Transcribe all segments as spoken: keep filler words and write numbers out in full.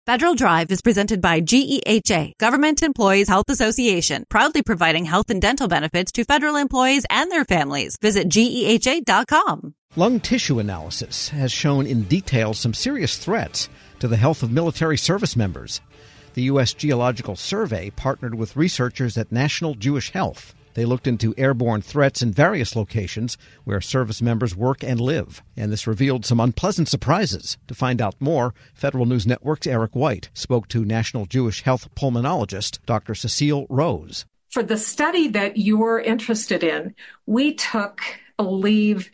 Federal Drive is presented by G E H A, Government Employees Health Association, proudly providing health and dental benefits to federal employees and their families. Visit G E H A dot com. Lung tissue analysis has shown in detail some serious threats to the health of military service members. The U S Geological Survey partnered with researchers at National Jewish Health. They looked into airborne threats in various locations where service members work and live. And this revealed some unpleasant surprises. To find out more, Federal News Network's Eric White spoke to National Jewish Health pulmonologist Doctor Cecile Rose. For the study that you're interested in, we took, I believe,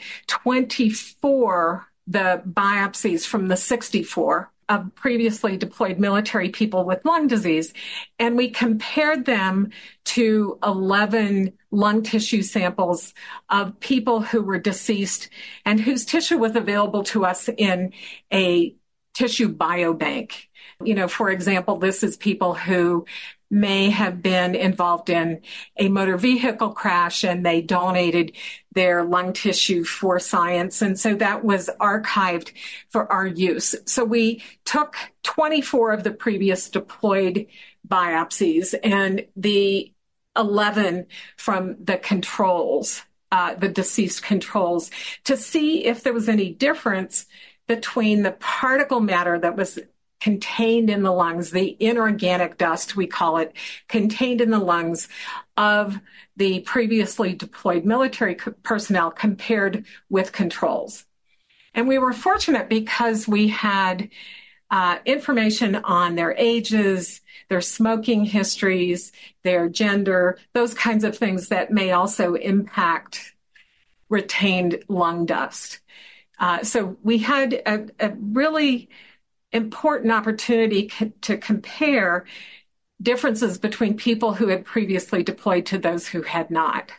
twenty-four the biopsies from the sixty-four of previously deployed military people with lung disease, and we compared them to eleven lung tissue samples of people who were deceased and whose tissue was available to us in a tissue biobank. You know, for example, this is people who may have been involved in a motor vehicle crash and they donated their lung tissue for science. And so that was archived for our use. So we took twenty-four of the previous deployed biopsies and the eleven from the controls, uh, the deceased controls, to see if there was any difference between the particle matter that was contained in the lungs, the inorganic dust, we call it, contained in the lungs of the previously deployed military co- personnel compared with controls. And we were fortunate because we had uh, information on their ages, their smoking histories, their gender, those kinds of things that may also impact retained lung dust. Uh, so we had a, a really important opportunity co- to compare differences between people who had previously deployed to those who had not.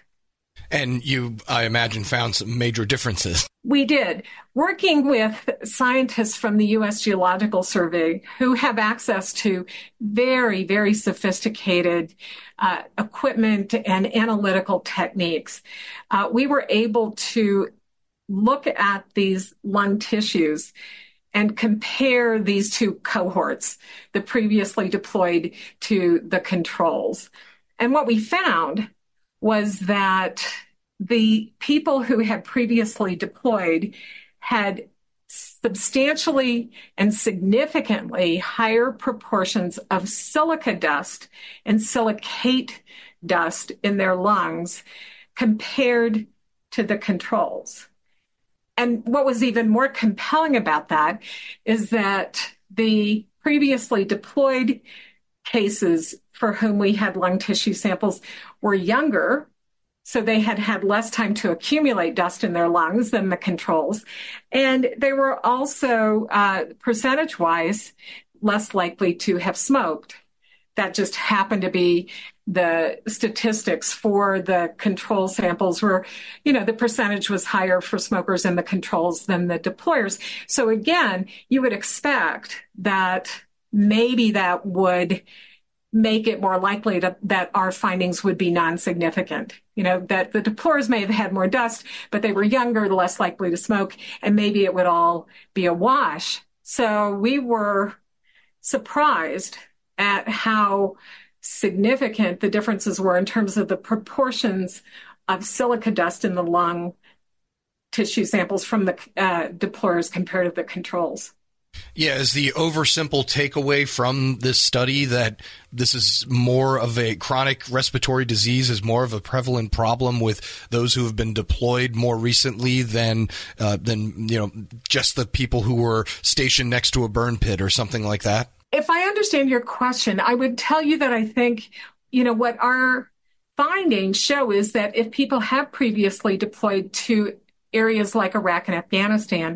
And you, I imagine, found some major differences. We did. Working with scientists from the U S Geological Survey who have access to very, very sophisticated uh, equipment and analytical techniques, uh, we were able to look at these lung tissues and compare these two cohorts, the previously deployed to the controls. And what we found was that the people who had previously deployed had substantially and significantly higher proportions of silica dust and silicate dust in their lungs compared to the controls. And what was even more compelling about that is that the previously deployed cases for whom we had lung tissue samples were younger, so they had had less time to accumulate dust in their lungs than the controls. And they were also, uh, percentage-wise, less likely to have smoked. That just happened to be the statistics for the control samples where, you know, the percentage was higher for smokers in the controls than the deployers. So again, you would expect that maybe that would make it more likely to, that our findings would be non-significant. You know, that the deployers may have had more dust, but they were younger, less likely to smoke, and maybe it would all be a wash. So we were surprised at how significant the differences were in terms of the proportions of silica dust in the lung tissue samples from the uh, deployers compared to the controls. Yeah, is the oversimple takeaway from this study that this is more of a chronic respiratory disease, is more of a prevalent problem with those who have been deployed more recently than uh, than you know just the people who were stationed next to a burn pit or something like that? If I understand your question, I would tell you that I think, you know, what our findings show is that if people have previously deployed to areas like Iraq and Afghanistan,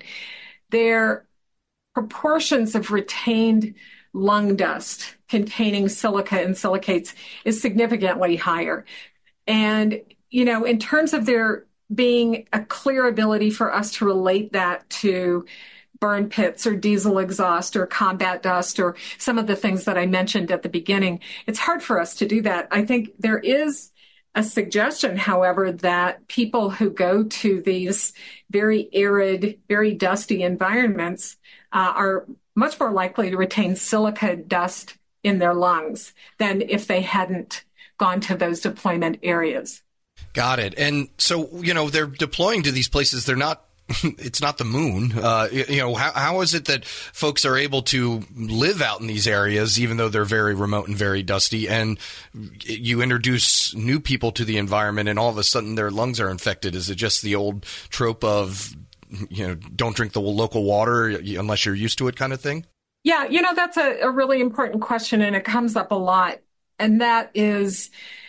their proportions of retained lung dust containing silica and silicates is significantly higher. And, you know, in terms of there being a clear ability for us to relate that to burn pits or diesel exhaust or combat dust or some of the things that I mentioned at the beginning, it's hard for us to do that. I think there is a suggestion, however, that people who go to these very arid, very dusty environments uh, are much more likely to retain silica dust in their lungs than if they hadn't gone to those deployment areas. Got it. And so, you know, they're deploying to these places. They're not, it's not the moon. Uh, you know, how, how is it that folks are able to live out in these areas, even though they're very remote and very dusty, and you introduce new people to the environment and all of a sudden their lungs are infected? Is it just the old trope of, you know, don't drink the local water unless you're used to it kind of thing? Yeah, you know, that's a, a really important question, and it comes up a lot. And that is,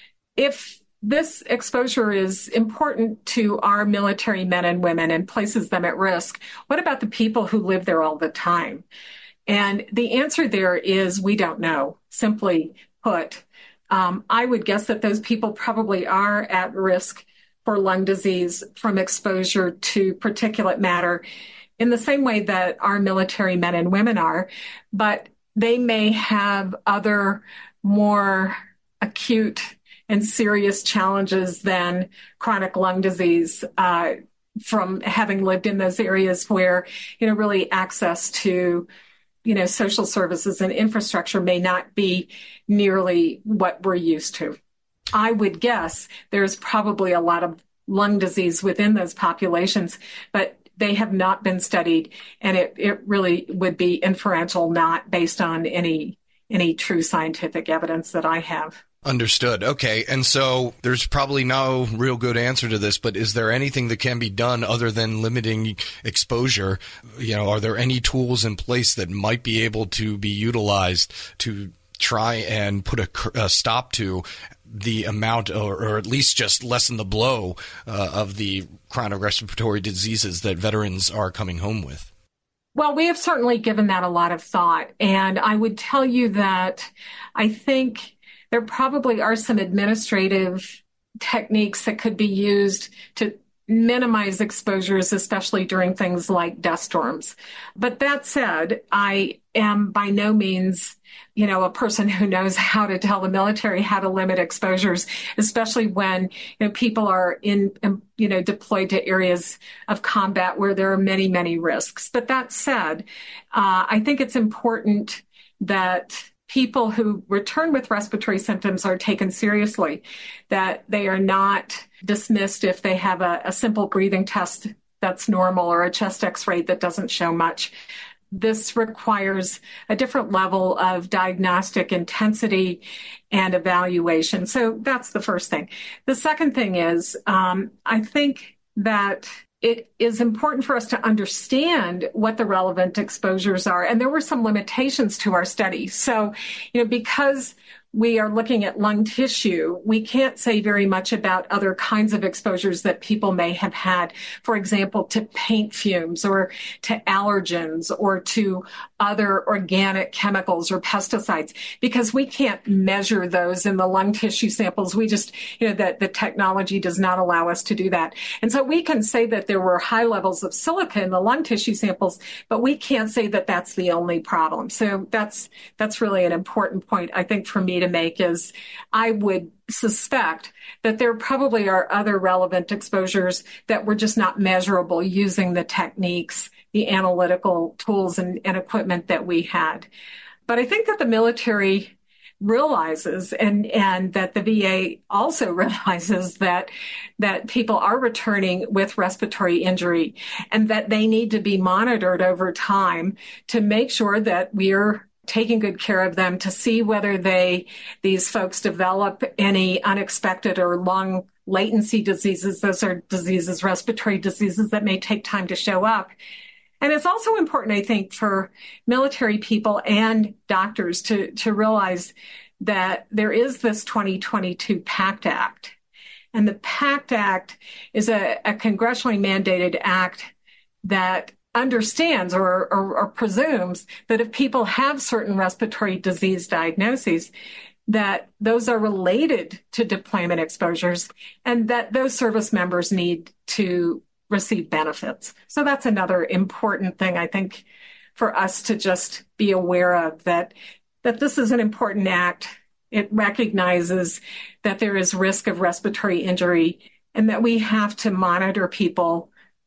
if this exposure is important to our military men and women and places them at risk, what about the people who live there all the time? And the answer there is we don't know, simply put. Um, I would guess that those people probably are at risk for lung disease from exposure to particulate matter in the same way that our military men and women are, but they may have other more acute and serious challenges than chronic lung disease uh, from having lived in those areas where, you know, really access to, you know, social services and infrastructure may not be nearly what we're used to. I would guess there's probably a lot of lung disease within those populations, but they have not been studied, and it, it really would be inferential, not based on any any true scientific evidence that I have. Understood. Okay. And so there's probably no real good answer to this, but is there anything that can be done other than limiting exposure? You know, are there any tools in place that might be able to be utilized to try and put a, a stop to the amount, or, or at least just lessen the blow uh, of the chronic respiratory diseases that veterans are coming home with? Well, we have certainly given that a lot of thought. And I would tell you that I think there probably are some administrative techniques that could be used to minimize exposures, especially during things like dust storms. But that said, I am by no means, you know, a person who knows how to tell the military how to limit exposures, especially when, you know, people are in, you know, deployed to areas of combat where there are many, many risks. But that said, uh, I think it's important that people who return with respiratory symptoms are taken seriously, that they are not dismissed if they have a, a simple breathing test that's normal or a chest x-ray that doesn't show much. This requires a different level of diagnostic intensity and evaluation. So that's the first thing. The second thing is, um, I think that it is important for us to understand what the relevant exposures are. And there were some limitations to our study. So, you know, because we are looking at lung tissue, we can't say very much about other kinds of exposures that people may have had, for example, to paint fumes or to allergens or to other organic chemicals or pesticides, because we can't measure those in the lung tissue samples. We just, you know, that the technology does not allow us to do that. And so we can say that there were high levels of silica in the lung tissue samples, but we can't say that that's the only problem. So that's, that's really an important point, I think, for me to make, is I would suspect that there probably are other relevant exposures that were just not measurable using the techniques, the analytical tools and, and equipment that we had. But I think that the military realizes, and, and that the V A also realizes, that, that people are returning with respiratory injury and that they need to be monitored over time to make sure that we're taking good care of them, to see whether they, these folks develop any unexpected or long latency diseases. Those are diseases, respiratory diseases that may take time to show up. And it's also important, I think, for military people and doctors to, to realize that there is this twenty twenty-two PACT Act. And the PACT Act is a, a congressionally mandated act that understands or, or, or presumes that if people have certain respiratory disease diagnoses, that those are related to deployment exposures and that those service members need to receive benefits. So that's another important thing, I think, for us to just be aware of, that, that this is an important act. It recognizes that there is risk of respiratory injury and that we have to monitor people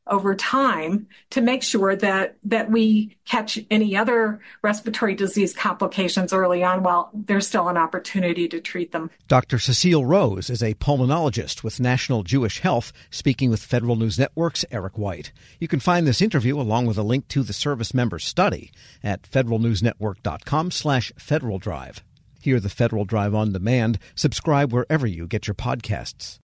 over time to make sure that, that we catch any other respiratory disease complications early on while there's still an opportunity to treat them. Doctor Cecile Rose is a pulmonologist with National Jewish Health, speaking with Federal News Network's Eric White. You can find this interview along with a link to the service member study at federalnewsnetwork.com slash Federal Drive. Hear the Federal Drive on demand. Subscribe wherever you get your podcasts.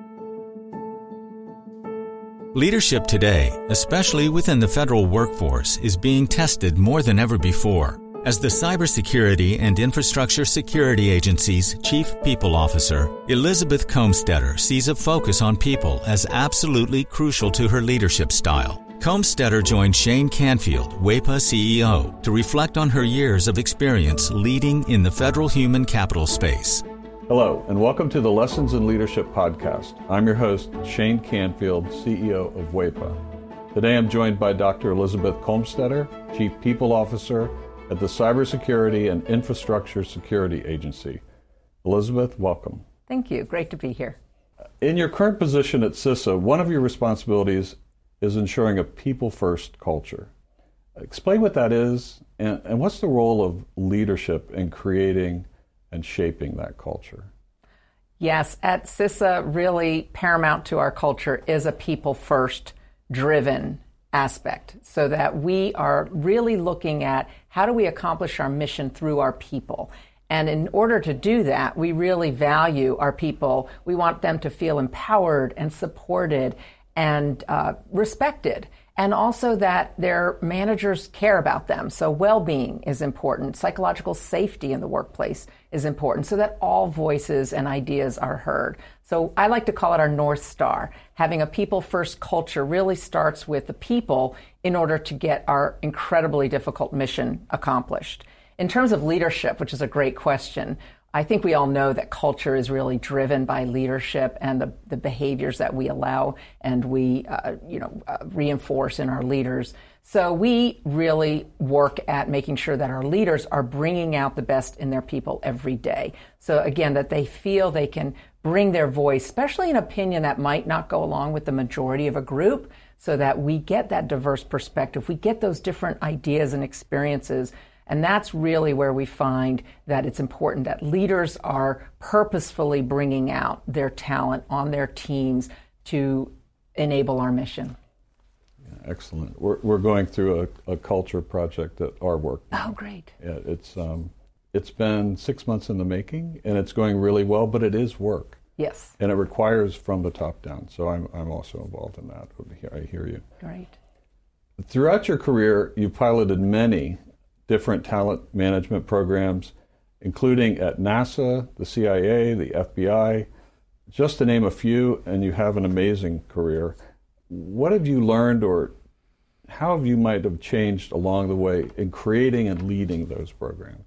Leadership today, especially within the federal workforce, is being tested more than ever before. As the Cybersecurity and Infrastructure Security Agency's Chief People Officer, Elizabeth Comstetter sees a focus on people as absolutely crucial to her leadership style. Comstetter joined Shane Canfield, WEPA C E O, to reflect on her years of experience leading in the federal human capital space. Hello, and welcome to the Lessons in Leadership podcast. I'm your host, Shane Canfield, C E O of WEPA. Today I'm joined by Doctor Elizabeth Comstetter, Chief People Officer at the Cybersecurity and Infrastructure Security Agency. Elizabeth, welcome. Thank you. Great to be here. In your current position at CISA, one of your responsibilities is ensuring a people-first culture. Explain what that is, and, and what's the role of leadership in creating and shaping that culture? Yes, at CISA, really paramount to our culture is a people-first driven aspect, so that we are really looking at how do we accomplish our mission through our people. And in order to do that, we really value our people. We want them to feel empowered and supported and uh, respected, and also that their managers care about them. So well-being is important. Psychological safety in the workplace is important, so that all voices and ideas are heard. So I like to call it our North Star. Having a people-first culture really starts with the people in order to get our incredibly difficult mission accomplished. In terms of leadership, which is a great question, I think we all know that culture is really driven by leadership and the, the behaviors that we allow and we, uh, you know, uh, reinforce in our leaders. So we really work at making sure that our leaders are bringing out the best in their people every day. So again, that they feel they can bring their voice, especially an opinion that might not go along with the majority of a group, so that we get that diverse perspective. We get those different ideas and experiences. And that's really where we find that it's important that leaders are purposefully bringing out their talent on their teams to enable our mission. Yeah, excellent. We're we're going through a, a culture project at our work now. Oh, great. Yeah, it's um, it's been six months in the making, and it's going really well, but it is work. Yes. And it requires from the top down. So I'm I'm also involved in that. I hear you. Great. Throughout your career, you piloted many different talent management programs, including at NASA, the C I A, the F B I, just to name a few, and you have an amazing career. What have you learned, or how have you might have changed along the way in creating and leading those programs?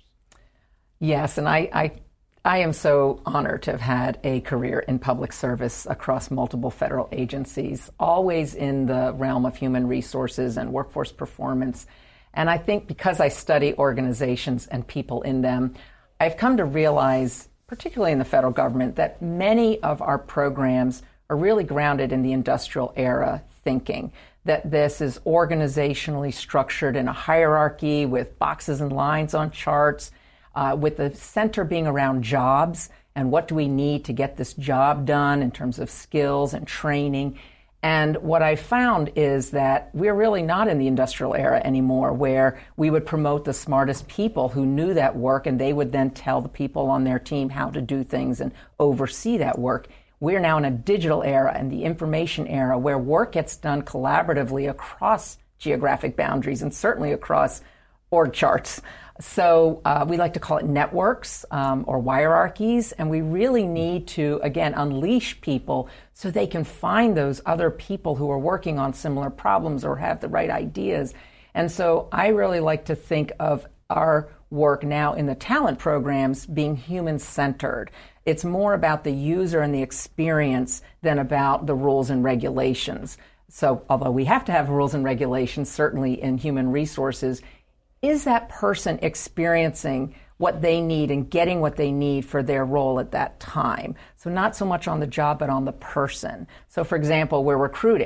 Yes, and I, I, I am so honored to have had a career in public service across multiple federal agencies, always in the realm of human resources and workforce performance. And I think because I study organizations and people in them, I've come to realize, particularly in the federal government, that many of our programs are really grounded in the industrial era thinking, that this is organizationally structured in a hierarchy with boxes and lines on charts, uh, with the center being around jobs and what do we need to get this job done in terms of skills and training. And what I found is that we're really not in the industrial era anymore, where we would promote the smartest people who knew that work, and they would then tell the people on their team how to do things and oversee that work. We're now in a digital era and the information era, where work gets done collaboratively across geographic boundaries and certainly across org charts. So uh, we like to call it networks um, or hierarchies, and we really need to, again, unleash people so they can find those other people who are working on similar problems or have the right ideas. And so I really like to think of our work now in the talent programs being human-centered. It's more about the user and the experience than about the rules and regulations. So although we have to have rules and regulations, certainly in human resources, is that person experiencing what they need and getting what they need for their role at that time? So not so much on the job, but on the person. So for example, we're recruiting.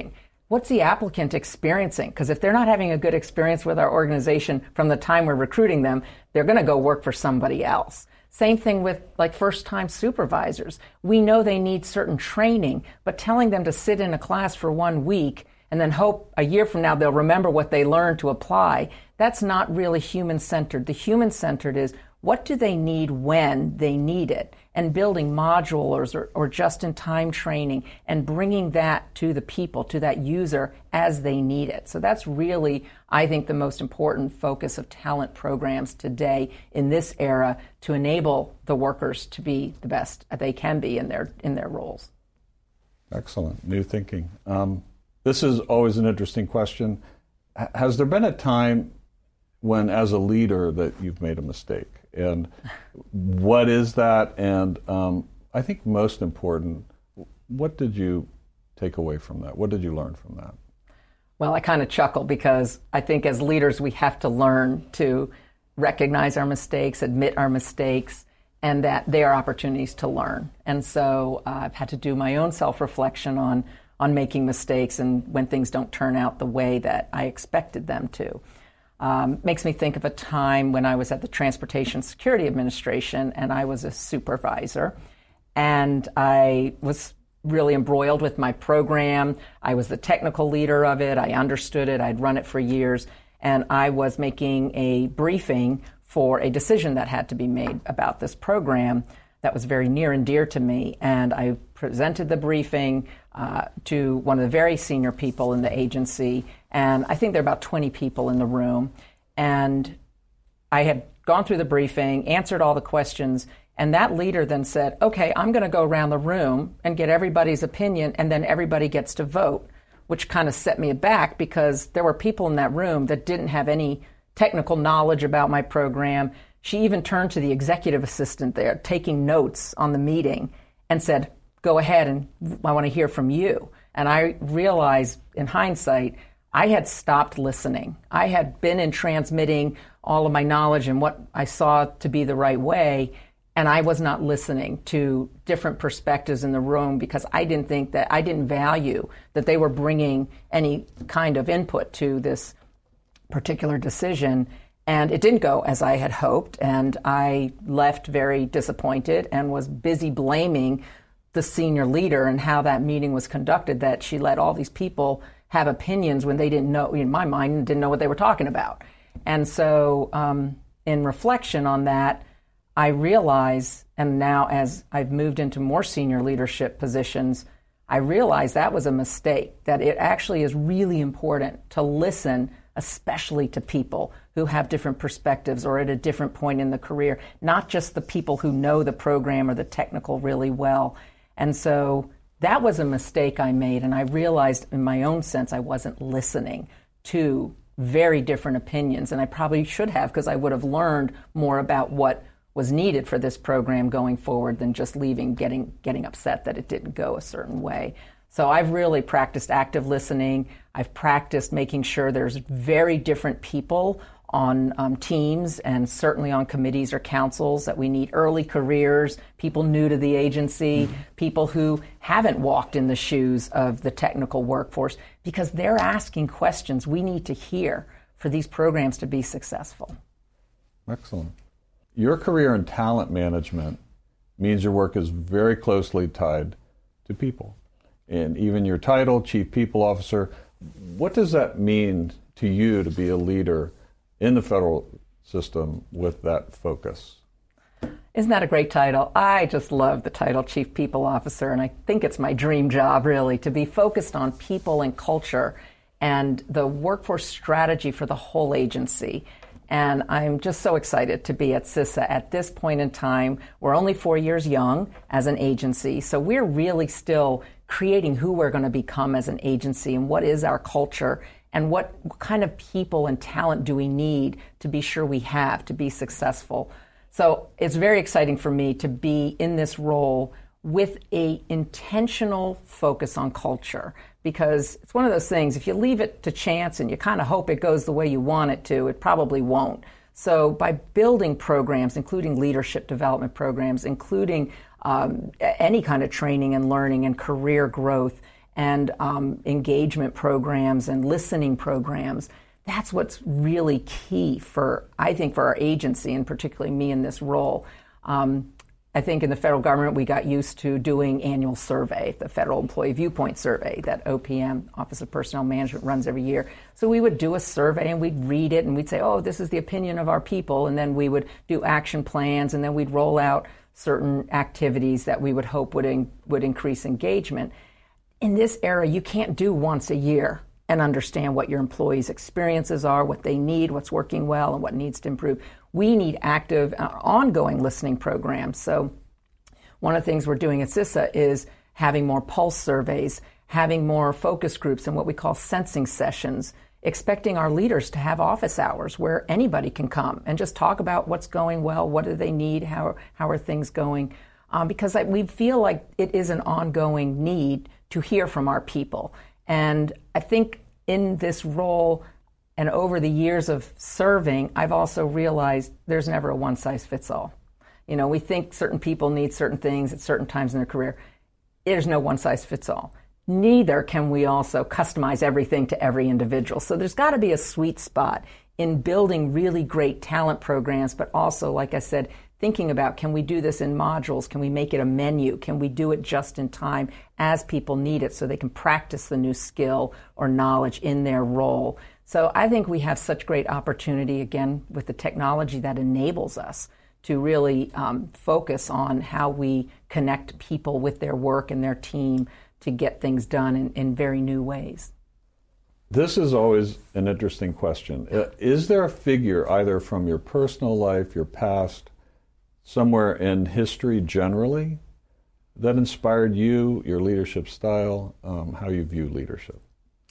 what's the applicant experiencing? Because if they're not having a good experience with our organization from the time we're recruiting them, they're going to go work for somebody else. Same thing with like first-time supervisors. We know they need certain training, but telling them to sit in a class for one week and then hope a year from now they'll remember what they learned to apply, that's not really human-centered. The human-centered is, what do they need when they need it? And building modules or, or just-in-time training and bringing that to the people, to that user as they need it. So that's really, I think, the most important focus of talent programs today in this era to enable the workers to be the best they can be in their in their roles. Excellent. New thinking. Um, this is always an interesting question. H- has there been a time when, as a leader, that you've made a mistake? And what is that? And um, I think most important, what did you take away from that? What did you learn from that? Well, I kind of chuckle because I think as leaders we have to learn to recognize our mistakes, admit our mistakes, and that they are opportunities to learn. And so uh, I've had to do my own self-reflection on, on making mistakes and when things don't turn out the way that I expected them to. Um, makes me think of a time when I was at the Transportation Security Administration and I was a supervisor, and I was really embroiled with my program. I was the technical leader of it. I understood it. I'd run it for years, and I was making a briefing for a decision that had to be made about this program that was very near and dear to me. And I presented the briefing uh, to one of the very senior people in the agency, and I think there are about twenty people in the room. And I had gone through the briefing, answered all the questions, and that leader then said, okay, I'm going to go around the room and get everybody's opinion, and then everybody gets to vote, which kind of set me aback because there were people in that room that didn't have any technical knowledge about my program. She even turned to the executive assistant there, taking notes on the meeting, and said, go ahead, and I want to hear from you. And I realized, in hindsight, I had stopped listening. I had been in transmitting all of my knowledge and what I saw to be the right way, and I was not listening to different perspectives in the room because I didn't think that, I didn't value that they were bringing any kind of input to this particular decision. And it didn't go as I had hoped, and I left very disappointed and was busy blaming the senior leader and how that meeting was conducted, that she let all these people have opinions when they didn't know, in my mind, didn't know what they were talking about. And so um, in reflection on that, I realize, and now as I've moved into more senior leadership positions, I realize that was a mistake, that it actually is really important to listen, especially to people who have different perspectives or at a different point in the career, not just the people who know the program or the technical really well. And so that was a mistake I made, and I realized in my own sense I wasn't listening to very different opinions, and I probably should have, because I would have learned more about what was needed for this program going forward than just leaving getting getting upset that it didn't go a certain way. So I've really practiced active listening. I've practiced making sure there's very different people on um, teams and certainly on committees or councils, that we need early careers, people new to the agency, mm-hmm. people who haven't walked in the shoes of the technical workforce, because they're asking questions we need to hear for these programs to be successful. Excellent. Your career in talent management means your work is very closely tied to people. And even your title, Chief People Officer, what does that mean to you to be a leader in the federal system with that focus? Isn't that a great title? I just love the title Chief People Officer, and I think it's my dream job, really, to be focused on people and culture and the workforce strategy for the whole agency. And I'm just so excited to be at CISA at this point in time. We're only four years young as an agency, so we're really still creating who we're going to become as an agency and what is our culture and what kind of people and talent do we need to be sure we have to be successful. So it's very exciting for me to be in this role with a intentional focus on culture, because it's one of those things, if you leave it to chance and you kind of hope it goes the way you want it to, it probably won't. So by building programs, including leadership development programs, including um, any kind of training and learning and career growth, and um, engagement programs and listening programs. That's what's really key for, I think, for our agency, and particularly me in this role. Um, I think in the federal government, we got used to doing annual survey, the Federal Employee Viewpoint Survey that O P M, Office of Personnel Management, runs every year. So we would do a survey and we'd read it and we'd say, oh, this is the opinion of our people. And then we would do action plans, and then we'd roll out certain activities that we would hope would, in, would increase engagement. In this era, you can't do once a year and understand what your employees' experiences are, what they need, what's working well, and what needs to improve. We need active, uh, ongoing listening programs. So one of the things we're doing at CISA is having more pulse surveys, having more focus groups and what we call sensing sessions, expecting our leaders to have office hours where anybody can come and just talk about what's going well, what do they need, how, how are things going, um, because I, we feel like it is an ongoing need to hear from our people. And I think in this role and over the years of serving, I've also realized there's never a one-size-fits-all. You know, we think certain people need certain things at certain times in their career. There's no one-size-fits-all. Neither can we also customize everything to every individual. So there's got to be a sweet spot in building really great talent programs, but also, like I said, thinking about, can we do this in modules? Can we make it a menu? Can we do it just in time as people need it so they can practice the new skill or knowledge in their role? So I think we have such great opportunity, again, with the technology that enables us to really um, focus on how we connect people with their work and their team to get things done in, in very new ways. This is always an interesting question. Is there a figure, either from your personal life, your past, somewhere in history generally, that inspired you, your leadership style, um, how you view leadership?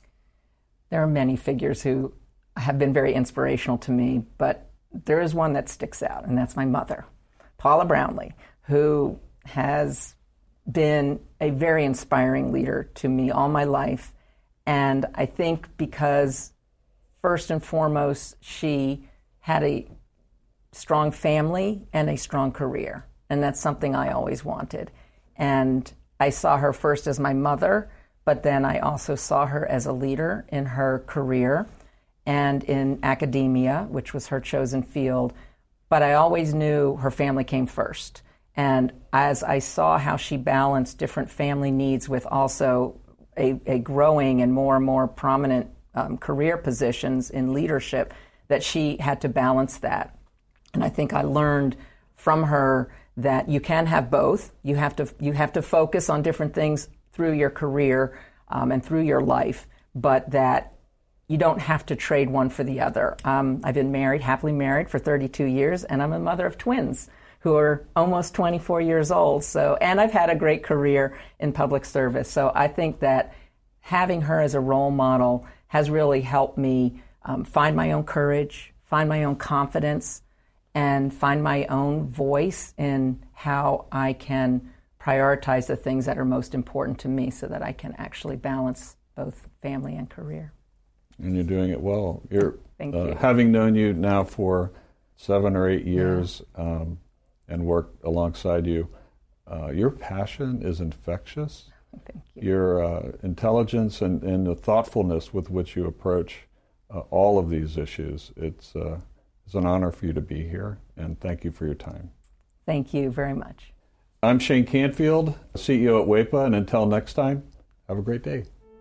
There are many figures who have been very inspirational to me, but there is one that sticks out, and that's my mother, Paula Brownlee, who has been a very inspiring leader to me all my life. And I think because, first and foremost, she had a strong family and a strong career. And that's something I always wanted. And I saw her first as my mother, but then I also saw her as a leader in her career and in academia, which was her chosen field. But I always knew her family came first. And as I saw how she balanced different family needs with also a, a growing and more and more prominent um, career positions in leadership, that she had to balance that. And I think I learned from her that you can have both. You have to you have to focus on different things through your career um, and through your life, but that you don't have to trade one for the other. Um, I've been married, happily married for thirty-two years, and I'm a mother of twins who are almost twenty-four years old. So, and I've had a great career in public service. So I think that having her as a role model has really helped me um, find my own courage, find my own confidence, and find my own voice in how I can prioritize the things that are most important to me so that I can actually balance both family and career. And you're doing it well. You're, Thank uh, you. Having known you now for seven or eight years yeah. um, and worked alongside you, uh, your passion is infectious. Thank you. Your uh, intelligence and, and the thoughtfulness with which you approach uh, all of these issues, it's, uh, it's an honor for you to be here, and thank you for your time. Thank you very much. I'm Shane Canfield, C E O at WEPA, and until next time, have a great day.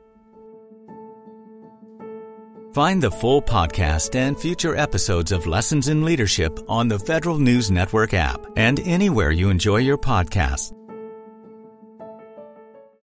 Find the full podcast and future episodes of Lessons in Leadership on the Federal News Network app and anywhere you enjoy your podcasts.